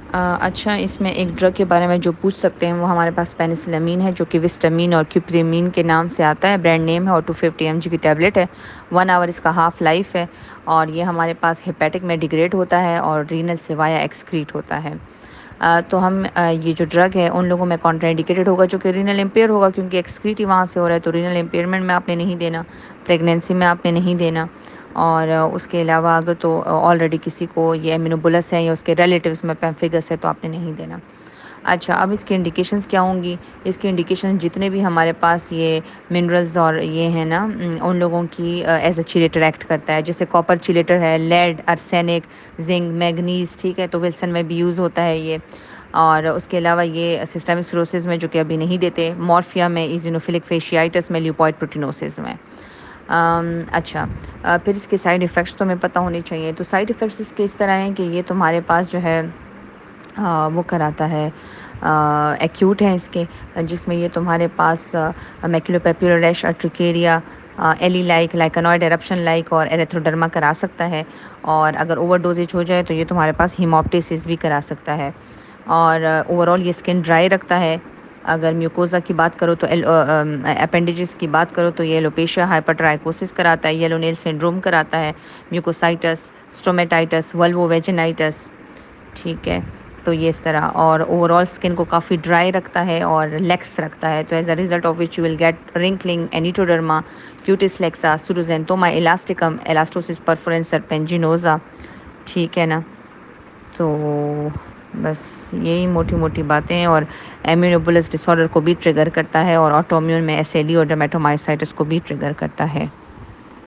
अच्छा, इसमें एक ड्रग के बारे में जो पूछ सकते हैं वो हमारे पास पेनिसिलमिन है, जो कि विस्टामिन और क्यूप्रीमिन के नाम से आता है, ब्रांड नेम है, और 250 mg की टैबलेट है। 1 आवर इसका हाफ लाइफ है, और ये हमारे पास हेपेटिक में डिग्रेड होता है और रीनल से वाया एक्सक्रीट होता है। तो हम ये जो ड्रग है उन लोगों में कॉन्ट्राइंडिकेटेड होगा जो कि रीनल इम्पेयर होगा, क्योंकि एक्सक्रीट ही वहाँ से हो रहा है, तो रीनल इम्पेयरमेंट में आपने नहीं देना, प्रेगनेंसी में आपने नहीं देना। और उसके अलावा अगर तो ऑलरेडी किसी को ये एमिनोबुलस है या उसके रिलेटिव्स में पेम्फिगस है तो आपने नहीं देना। अच्छा, अब इसकी इंडिकेशंस क्या होंगी? इसकी इंडिकेशन जितने भी हमारे पास ये मिनरल्स और ये हैं ना, उन लोगों की एज अ चिलेटर एक्ट करता है। जैसे कॉपर चिलेटर है, लेड, आर्सेनिक, जिंक, मैग्नीज, ठीक है, तो विल्सन में भी यूज़ होता है ये। और उसके अलावा ये सिस्टेमिक सिरोसिस में, जो कि अभी नहीं देते, मॉर्फिया में, इजिनोफिलिक फेशियाइटिस में, ल्यूपॉइड प्रोटीनोसिस में। अच्छा, फिर इसके साइड इफ़ेक्ट्स तो हमें पता होने चाहिए। तो साइड इफ़ेक्ट्स इसके इस तरह हैं कि ये तुम्हारे पास जो है वो कराता है, एक्यूट है इसके, जिसमें ये तुम्हारे पास मैक्युलोपेपुलर रैश, अर्टिकेरिया, एली लाइक, लाइकेनॉइड एरप्शन लाइक और एरेथ्रोडर्मा करा सकता है। और अगर ओवरडोजेज हो जाए तो ये तुम्हारे पास हिमोप्टिसिस भी करा सकता है। और ओवरऑल ये स्किन ड्राई रखता है। अगर म्यूकोज़ा की बात करो तो अपेंडिजेस की बात करो तो ये एलोपेशिया, हाइपरट्राइकोसिस कराता है, येलो नेल सिंड्रोम कराता है, म्यूकोसाइटस, स्टोमेटाइटस, वल्वोवेजिनाइटिस, ठीक है। तो ये इस तरह, और ओवरऑल स्किन को काफ़ी ड्राई रखता है और लेक्स रखता है। तो as a result of which you will get wrinkling, anetoderma, cutis laxa, pseudoxanthoma elasticum, elastosis perforans serpiginosa, ठीक है ना। तो बस यही मोटी मोटी बातें हैं। और एम्यूनोबुलस डिसऑर्डर को भी ट्रिगर करता है, और ऑटोम्यून में एसएलई और डर्मेटोमाइसाइटिस को भी ट्रिगर करता है।